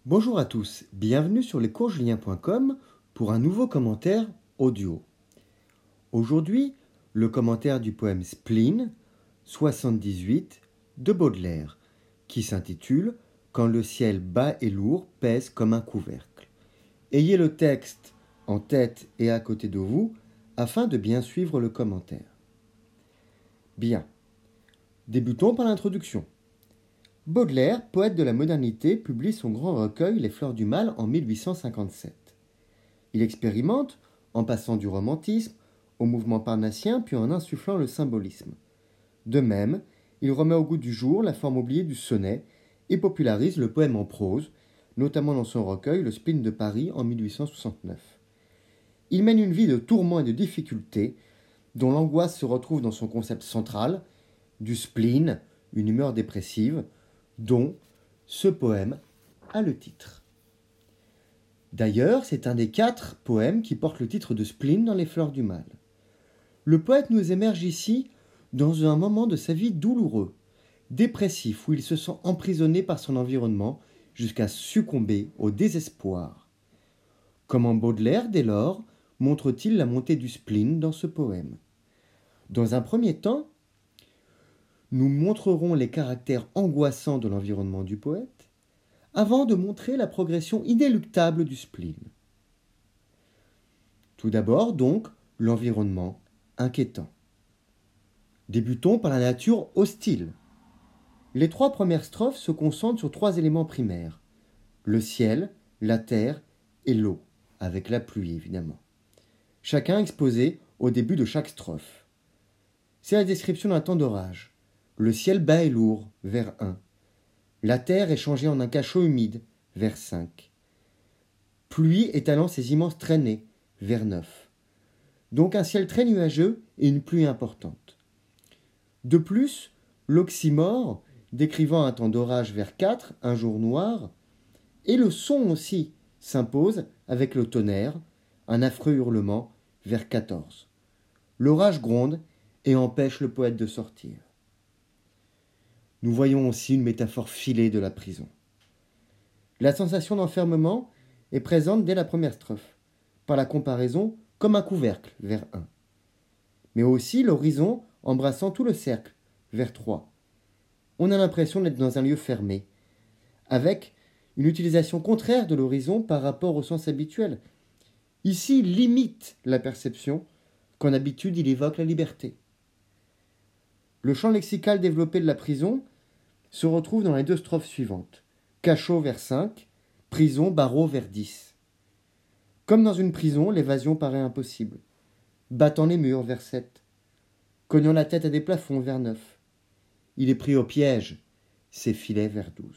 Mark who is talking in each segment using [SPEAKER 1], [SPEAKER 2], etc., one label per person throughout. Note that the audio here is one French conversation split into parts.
[SPEAKER 1] Bonjour à tous, bienvenue sur lescoursjulien.com pour un nouveau commentaire audio. Aujourd'hui, le commentaire du poème Spleen 78 de Baudelaire, qui s'intitule « Quand le ciel bas et lourd pèse comme un couvercle ». Ayez le texte en tête et à côté de vous afin de bien suivre le commentaire. Bien, débutons par l'introduction. Baudelaire, poète de la modernité, publie son grand recueil Les Fleurs du Mal en 1857. Il expérimente, en passant du romantisme au mouvement parnassien puis en insufflant le symbolisme. De même, il remet au goût du jour la forme oubliée du sonnet et popularise le poème en prose, notamment dans son recueil Le Spleen de Paris en 1869. Il mène une vie de tourments et de difficultés, dont l'angoisse se retrouve dans son concept central, du spleen, une humeur dépressive, dont ce poème a le titre. D'ailleurs, c'est un des 4 poèmes qui porte le titre de Spleen dans Les Fleurs du Mal. Le poète nous émerge ici dans un moment de sa vie douloureux, dépressif, où il se sent emprisonné par son environnement jusqu'à succomber au désespoir. Comment Baudelaire, dès lors, montre-t-il la montée du spleen dans ce poème ? Dans un premier temps, nous montrerons les caractères angoissants de l'environnement du poète, avant de montrer la progression inéluctable du spleen. Tout d'abord, donc, l'environnement inquiétant. Débutons par la nature hostile. Les 3 premières strophes se concentrent sur 3 éléments primaires, le ciel, la terre et l'eau, avec la pluie évidemment. Chacun exposé au début de chaque strophe. C'est la description d'un temps d'orage. Le ciel bas et lourd, vers 1. La terre est changée en un cachot humide, vers 5. Pluie étalant ses immenses traînées, vers 9. Donc un ciel très nuageux et une pluie importante. De plus, l'oxymore, décrivant un temps d'orage vers 4, un jour noir, et le son aussi s'impose avec le tonnerre, un affreux hurlement, vers 14. L'orage gronde et empêche le poète de sortir. Nous voyons aussi une métaphore filée de la prison. La sensation d'enfermement est présente dès la première strophe, par la comparaison comme un couvercle, vers 1. Mais aussi l'horizon embrassant tout le cercle, vers 3. On a l'impression d'être dans un lieu fermé, avec une utilisation contraire de l'horizon par rapport au sens habituel. Ici, il limite la perception, qu'en habitude il évoque la liberté. Le champ lexical développé de la prison se retrouve dans les 2 strophes suivantes. Cachot vers 5, prison, barreau vers 10. Comme dans une prison, l'évasion paraît impossible. Battant les murs vers 7. Cognant la tête à des plafonds vers 9. Il est pris au piège, ses filets vers 12.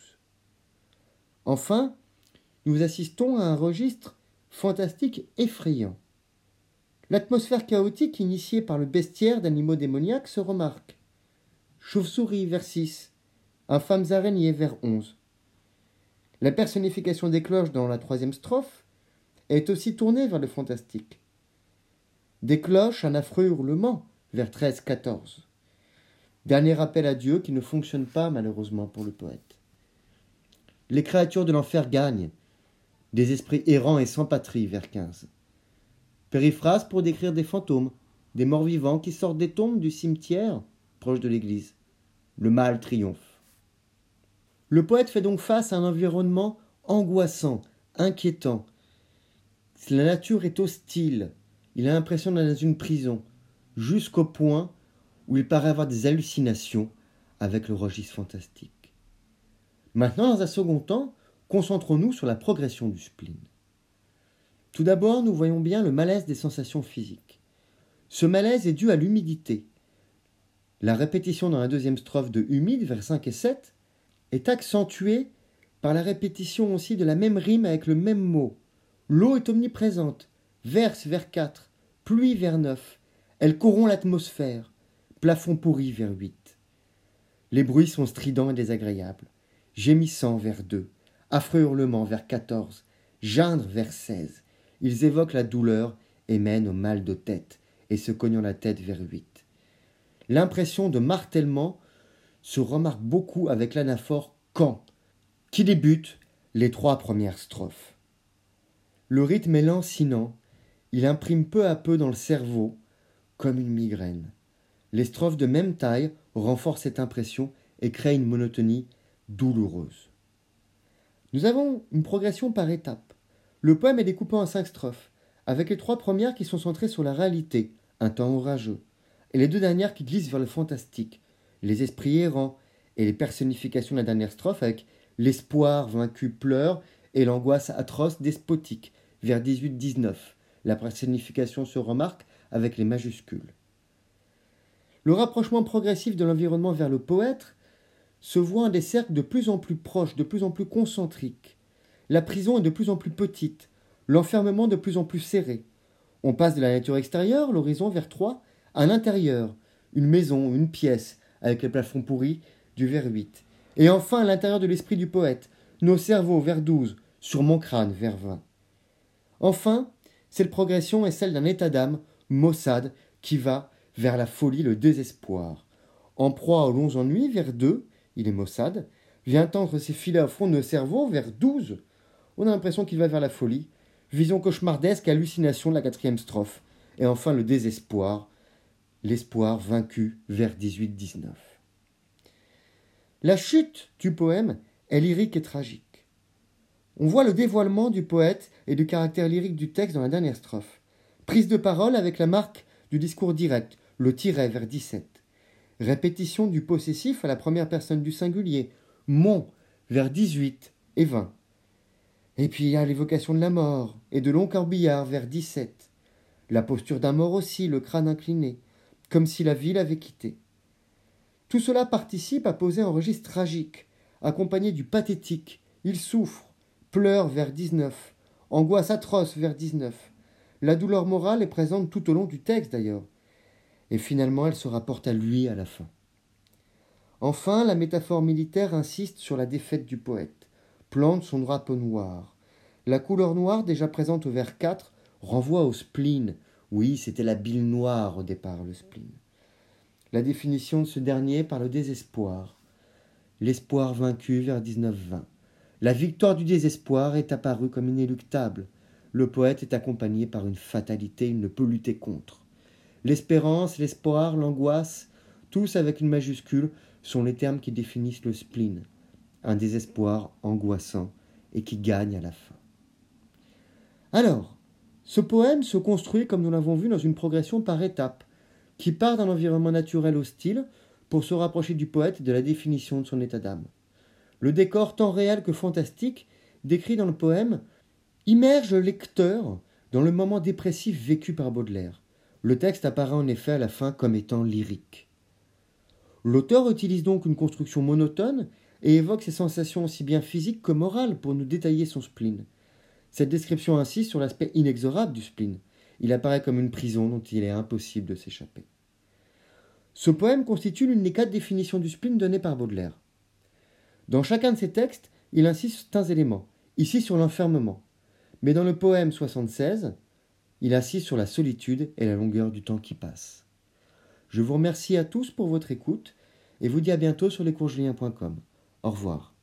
[SPEAKER 1] Enfin, nous assistons à un registre fantastique effrayant. L'atmosphère chaotique initiée par le bestiaire d'animaux démoniaques se remarque. Chauve-souris vers 6. Infâmes araignées vers 11. La personnification des cloches dans la 3e strophe est aussi tournée vers le fantastique. Des cloches, un affreux hurlement vers 13-14. Dernier appel à Dieu qui ne fonctionne pas malheureusement pour le poète. Les créatures de l'enfer gagnent, des esprits errants et sans patrie vers 15. Périphrase pour décrire des fantômes, des morts vivants qui sortent des tombes du cimetière proche de l'église. Le mal triomphe. Le poète fait donc face à un environnement angoissant, inquiétant. La nature est hostile. Il a l'impression d'être dans une prison, jusqu'au point où il paraît avoir des hallucinations avec le registre fantastique. Maintenant, dans un second temps, concentrons-nous sur la progression du spleen. Tout d'abord, nous voyons bien le malaise des sensations physiques. Ce malaise est dû à l'humidité. La répétition dans la 2e strophe de humide, vers 5 et 7, est accentuée par la répétition aussi de la même rime avec le même mot. L'eau est omniprésente, verse vers 4, pluie vers 9, elle corrompt l'atmosphère, plafond pourri vers 8. Les bruits sont stridents et désagréables, gémissants vers 2, affreux hurlements vers 14, geindre vers 16. Ils évoquent la douleur et mènent au mal de tête, et se cognant la tête vers 8. L'impression de martèlement se remarque beaucoup avec l'anaphore « quand », qui débute les 3 premières strophes. Le rythme est lancinant, il imprime peu à peu dans le cerveau, comme une migraine. Les strophes de même taille renforcent cette impression et créent une monotonie douloureuse. Nous avons une progression par étapes. Le poème est découpé en 5 strophes, avec les 3 premières qui sont centrées sur la réalité, un temps orageux, et les 2 dernières qui glissent vers le fantastique, les esprits errants, et les personnifications de la dernière strophe avec l'espoir vaincu pleure et l'angoisse atroce despotique, vers 18-19. La personnification se remarque avec les majuscules. Le rapprochement progressif de l'environnement vers le poète se voit en des cercles de plus en plus proches, de plus en plus concentriques. La prison est de plus en plus petite, l'enfermement de plus en plus serré. On passe de la nature extérieure, l'horizon, vers 3, à l'intérieur, une maison, une pièce, avec les plafonds pourris, du vers 8. Et enfin à l'intérieur de l'esprit du poète, nos cerveaux, vers 12, sur mon crâne, vers 20. Enfin, cette progression est celle d'un état d'âme, maussade, qui va vers la folie, le désespoir. En proie aux longs ennuis, vers 2, il est maussade, vient tendre ses filets au fond de nos cerveaux, vers 12. On a l'impression qu'il va vers la folie. Vision cauchemardesque, hallucination de la 4e strophe. Et enfin le désespoir, l'espoir vaincu, vers 18-19. La chute du poème est lyrique et tragique. On voit le dévoilement du poète et du caractère lyrique du texte dans la dernière strophe. Prise de parole avec la marque du discours direct, le tiret vers 17. Répétition du possessif à la première personne du singulier, mon, vers 18 et 20. Et puis il y a l'évocation de la mort et de longs corbillards vers 17. La posture d'un mort aussi, le crâne incliné, comme si la vie l'avait quitté. Tout cela participe à poser un registre tragique, accompagné du pathétique. Il souffre, pleure vers 19, angoisse atroce vers 19. La douleur morale est présente tout au long du texte d'ailleurs. Et finalement, elle se rapporte à lui à la fin. Enfin, la métaphore militaire insiste sur la défaite du poète, plante son drapeau noir. La couleur noire, déjà présente au vers 4, renvoie au spleen. Oui, c'était la bile noire au départ, le spleen. La définition de ce dernier par le désespoir. L'espoir vaincu vers 19-20. La victoire du désespoir est apparue comme inéluctable. Le poète est accompagné par une fatalité, il ne peut lutter contre. L'espérance, l'espoir, l'angoisse, tous avec une majuscule, sont les termes qui définissent le spleen. Un désespoir angoissant et qui gagne à la fin. Alors, ce poème se construit, comme nous l'avons vu, dans une progression par étapes, qui part d'un environnement naturel hostile pour se rapprocher du poète et de la définition de son état d'âme. Le décor tant réel que fantastique, décrit dans le poème, immerge le lecteur dans le moment dépressif vécu par Baudelaire. Le texte apparaît en effet à la fin comme étant lyrique. L'auteur utilise donc une construction monotone et évoque ses sensations aussi bien physiques que morales pour nous détailler son spleen. Cette description insiste sur l'aspect inexorable du spleen. Il apparaît comme une prison dont il est impossible de s'échapper. Ce poème constitue l'une des 4 définitions du spleen données par Baudelaire. Dans chacun de ses textes, il insiste sur certains éléments, ici sur l'enfermement. Mais dans le poème 76, il insiste sur la solitude et la longueur du temps qui passe. Je vous remercie à tous pour votre écoute et vous dis à bientôt sur lescoursjulien.com. Au revoir.